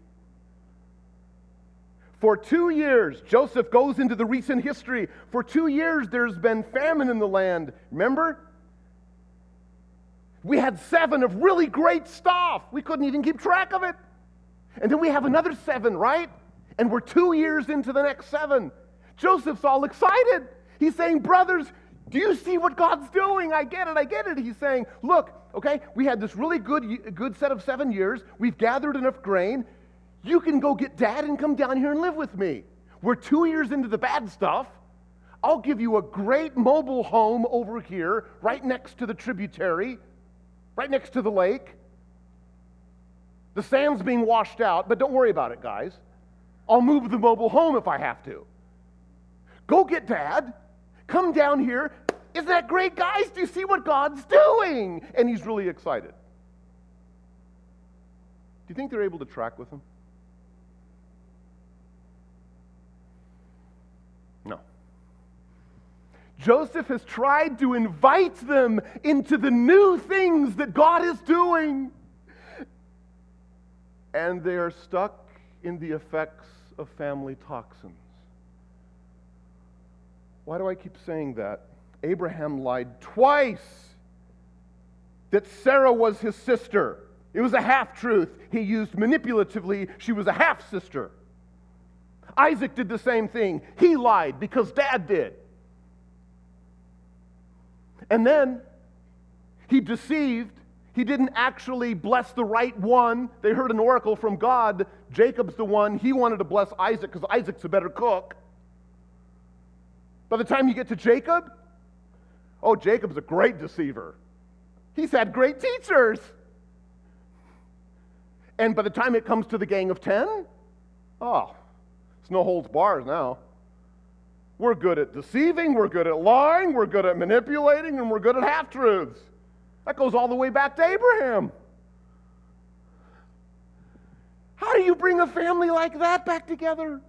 For two years, Joseph goes into the recent history. For two years, there's been famine in the land. Remember? We had seven of really great stuff. We couldn't even keep track of it. And then we have another seven, right? And we're two years into the next seven. Joseph's all excited. He's saying, brothers, do you see what God's doing? I get it, I get it. He's saying, look, okay, we had this really good, good set of seven years. We've gathered enough grain. You can go get Dad and come down here and live with me. We're two years into the bad stuff. I'll give you a great mobile home over here, right next to the tributary, right next to the lake. The sand's being washed out, but don't worry about it, guys. I'll move the mobile home if I have to. Go get Dad. Come down here. Isn't that great, guys? Do you see what God's doing? And he's really excited. Do you think they're able to track with him? No. Joseph has tried to invite them into the new things that God is doing. And they are stuck in the effects of family toxins. Why do I keep saying that? Abraham lied twice that Sarah was his sister. It was a half-truth. He used manipulatively. She was a half-sister. Isaac did the same thing. He lied because Dad did. And then he deceived. He didn't actually bless the right one. They heard an oracle from God. Jacob's the one. He wanted to bless Isaac because Isaac's a better cook. By the time you get to Jacob, oh, Jacob's a great deceiver. He's had great teachers. And by the time it comes to the gang of ten, oh, it's no holds bars now. We're good at deceiving, we're good at lying, we're good at manipulating, and we're good at half-truths. That goes all the way back to Abraham. How do you bring a family like that back together?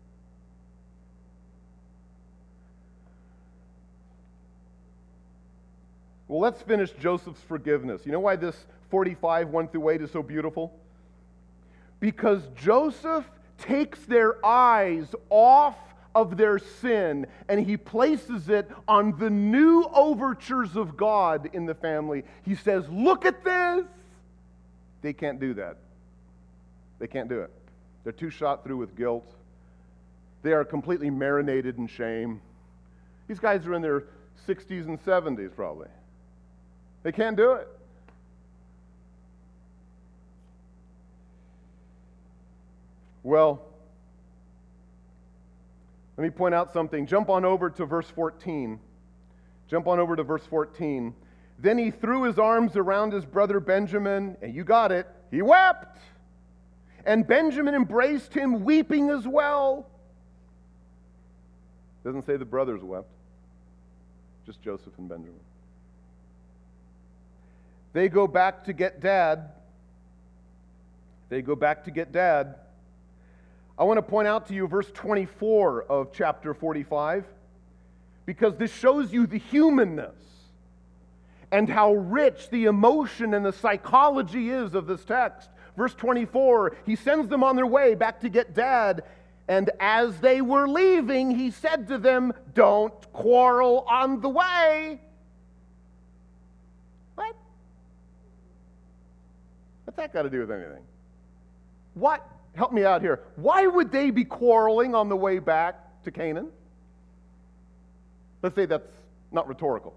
Well, let's finish Joseph's forgiveness. You know why this forty-five, one through eight is so beautiful? Because Joseph takes their eyes off of their sin and he places it on the new overtures of God in the family. He says, look at this. They can't do that. They can't do it. They're too shot through with guilt. They are completely marinated in shame. These guys are in their sixties and seventies probably. They can't do it. Well, let me point out something. Jump on over to verse fourteen. Jump on over to verse fourteen. Then he threw his arms around his brother Benjamin, and you got it, he wept. And Benjamin embraced him, weeping as well. Doesn't say the brothers wept, just Joseph and Benjamin. They go back to get Dad. They go back to get Dad. I want to point out to you verse twenty-four of chapter forty-five, because this shows you the humanness and how rich the emotion and the psychology is of this text. Verse twenty-four, he sends them on their way back to get Dad, and as they were leaving, he said to them, don't quarrel on the way. What? What's that got to do with anything? What? Help me out here. Why would they be quarreling on the way back to Canaan? Let's say that's Not rhetorical.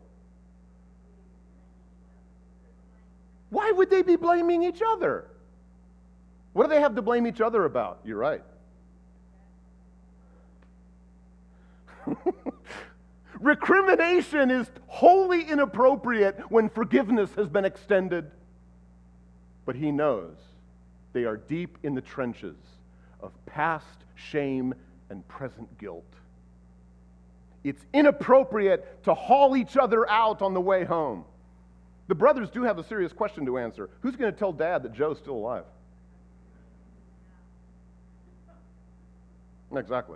Why would they be blaming each other? What do they have to blame each other about? You're right. Recrimination is wholly inappropriate when forgiveness has been extended. But he knows they are deep in the trenches of past shame and present guilt. It's inappropriate to haul each other out on the way home. The brothers do have a serious question to answer. Who's going to tell Dad that Joe's still alive? Exactly.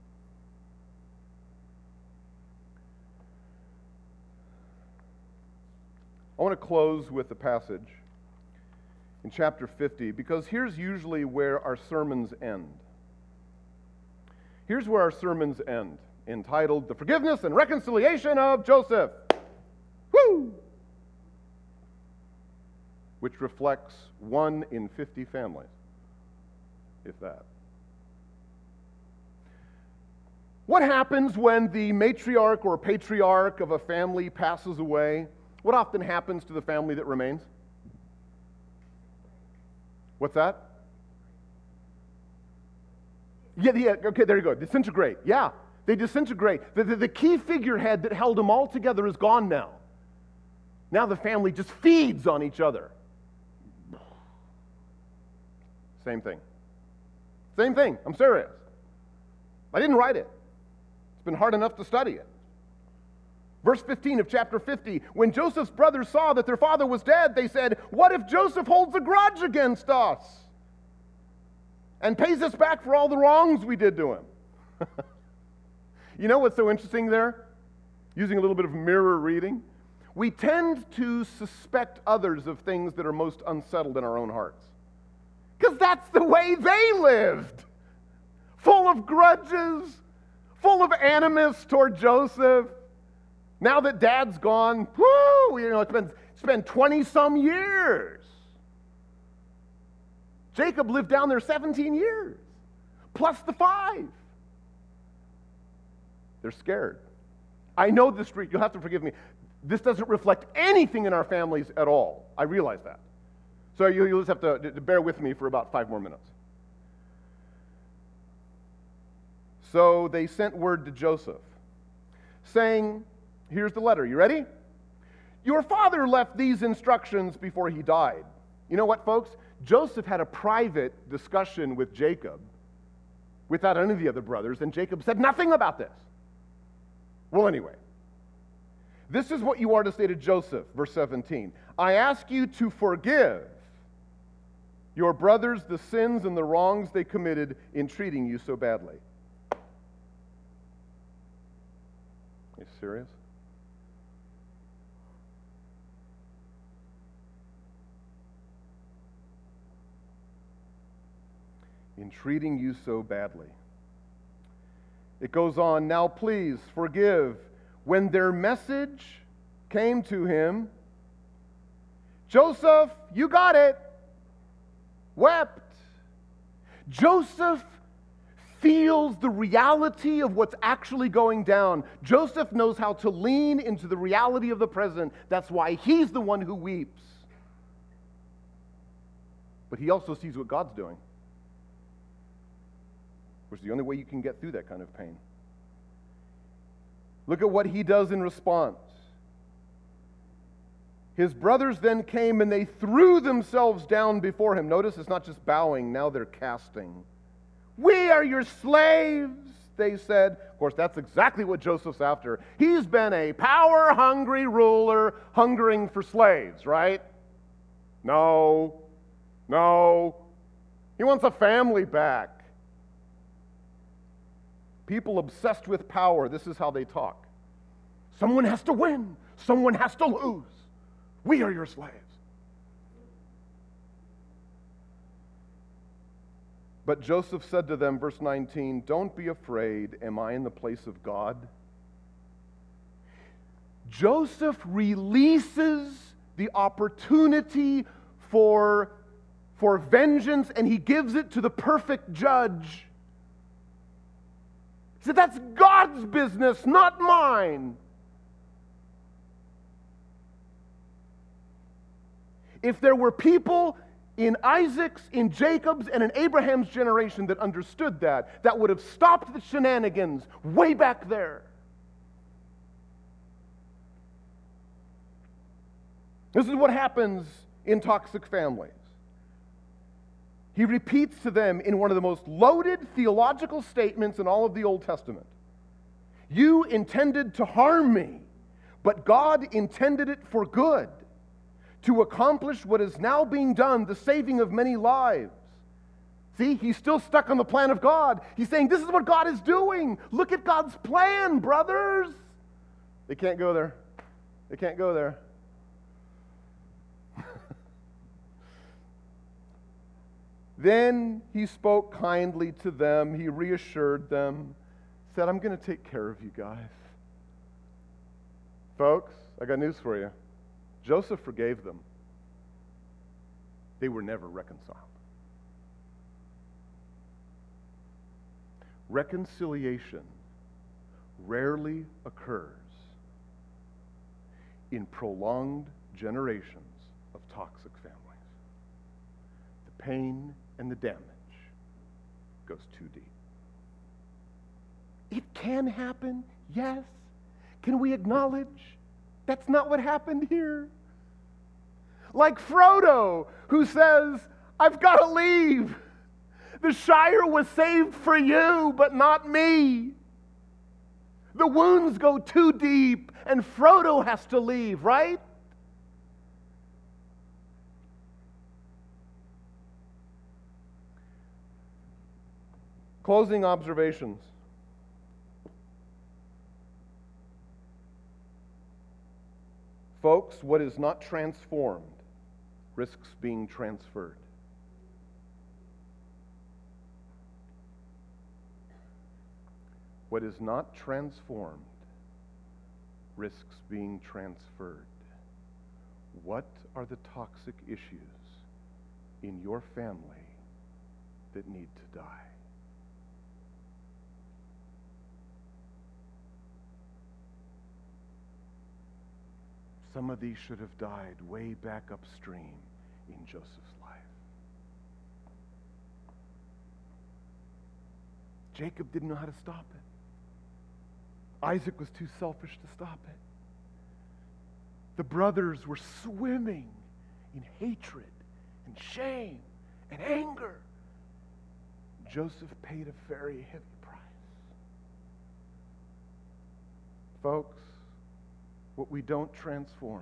I want to close with a passage in chapter fifty, because here's usually where our sermons end. Here's where our sermons end, entitled, The Forgiveness and Reconciliation of Joseph. Woo! Which reflects one in fifty families, if that. What happens when the matriarch or patriarch of a family passes away? What often happens to the family that remains? What's that? Yeah, yeah, okay, there you go. Disintegrate. Yeah, they disintegrate. The, the, the key figurehead that held them all together is gone now. Now the family just feeds on each other. Same thing. Same thing. I'm serious. I didn't write it. It's been hard enough to study it. Verse fifteen of chapter fifty, when Joseph's brothers saw that their father was dead, they said, "What if Joseph holds a grudge against us and pays us back for all the wrongs we did to him?" You know what's so interesting there? Using a little bit of mirror reading. We tend to suspect others of things that are most unsettled in our own hearts. Because that's the way they lived. Full of grudges, full of animus toward Joseph. Now that Dad's gone, whoo, you know, it's been, it's been twenty-some years. Jacob lived down there seventeen years, plus the five. They're scared. I know this street, you'll have to forgive me. This doesn't reflect anything in our families at all. I realize that. So you, you'll just have to, to bear with me for about five more minutes. So they sent word to Joseph, saying, here's the letter. You ready? Your father left these instructions before he died. You know what, folks? Joseph had a private discussion with Jacob without any of the other brothers, and Jacob said nothing about this. Well, anyway, this is what you are to say to Joseph, verse seventeen. I ask you to forgive your brothers the sins and the wrongs they committed in treating you so badly. Are you serious? In treating you so badly. It goes on, now please forgive. When their message came to him, Joseph, you got it, wept. Joseph feels the reality of what's actually going down. Joseph knows how to lean into the reality of the present. That's why he's the one who weeps. But he also sees what God's doing, which is the only way you can get through that kind of pain. Look at what he does in response. His brothers then came and they threw themselves down before him. Notice it's not just bowing, now they're casting. We are your slaves, they said. Of course, that's exactly what Joseph's after. He's been a power-hungry ruler hungering for slaves, right? No, no. He wants a family back. People obsessed with power, this is how they talk. Someone has to win. Someone has to lose. We are your slaves. But Joseph said to them, verse nineteen, don't be afraid. Am I in the place of God? Joseph releases the opportunity for, for vengeance, and he gives it to the perfect judge. He said, that's God's business, not mine. If there were people in Isaac's, in Jacob's, and in Abraham's generation that understood that, that would have stopped the shenanigans way back there. This is what happens in toxic families. He repeats to them in one of the most loaded theological statements in all of the Old Testament. You intended to harm me, but God intended it for good, to accomplish what is now being done, the saving of many lives. See, he's still stuck on the plan of God. He's saying, this is what God is doing. Look at God's plan, brothers. They can't go there. They can't go there. Then he spoke kindly to them. He reassured them, said, I'm going to take care of you guys. Folks, I got news for you. Joseph forgave them. They were never reconciled. Reconciliation rarely occurs in prolonged generations of toxic families. The pain and the damage goes too deep. It can happen, yes. Can we acknowledge that's not what happened here? Like Frodo, who says, I've got to leave. The Shire was saved for you, but not me. The wounds go too deep, and Frodo has to leave, right? Closing observations. Folks, what is not transformed risks being transferred. What is not transformed risks being transferred. What are the toxic issues in your family that need to die? Some of these should have died way back upstream in Joseph's life. Jacob didn't know how to stop it. Isaac was too selfish to stop it. The brothers were swimming in hatred and shame and anger. Joseph paid a very heavy price. Folks, what we don't transform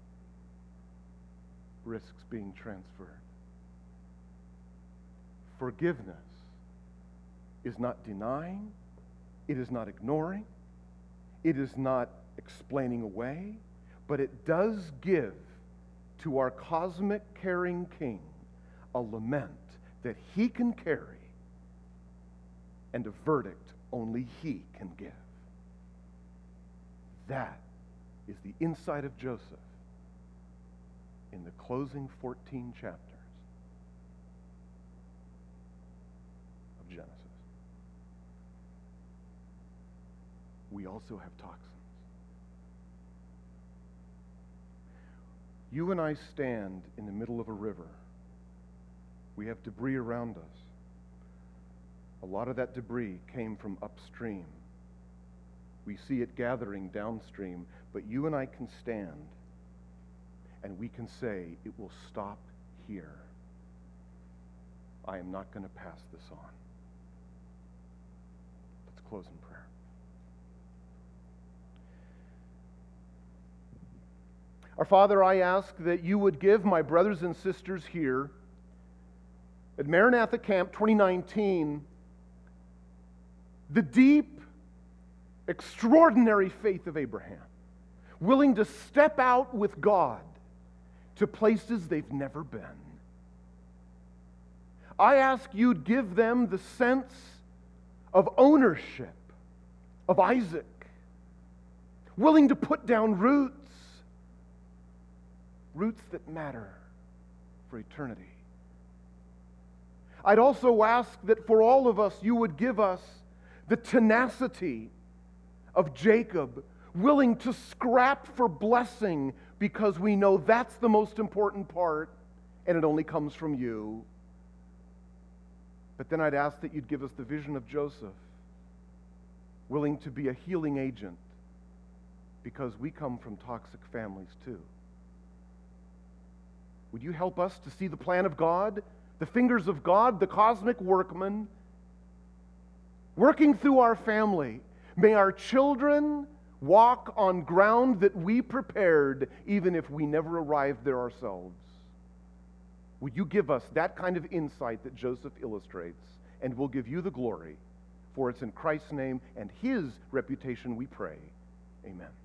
risks being transferred. Forgiveness is not denying, it is not ignoring, it is not explaining away, but it does give to our cosmic caring King a lament that he can carry and a verdict only he can give. That is the insight of Joseph in the closing fourteen chapters of Genesis. We also have toxins. You and I stand in the middle of a river. We have debris around us. A lot of that debris came from upstream. We see it gathering downstream, but you and I can stand and we can say, it will stop here. I am not going to pass this on. Let's close in prayer. Our Father, I ask that you would give my brothers and sisters here at Maranatha Camp twenty nineteen the deep, extraordinary faith of Abraham, willing to step out with God to places they've never been. I ask you'd give them the sense of ownership of Isaac, willing to put down roots, roots that matter for eternity. I'd also ask that for all of us, you would give us the tenacity of Jacob, willing to scrap for blessing because we know that's the most important part, and it only comes from you. But then I'd ask that you'd give us the vision of Joseph, willing to be a healing agent, because we come from toxic families too. Would you help us to see the plan of God, the fingers of God, the cosmic workman, working through our family? May our children walk on ground that we prepared, even if we never arrived there ourselves. Would you give us that kind of insight that Joseph illustrates, and we'll give you the glory, for it's in Christ's name and his reputation we pray. Amen.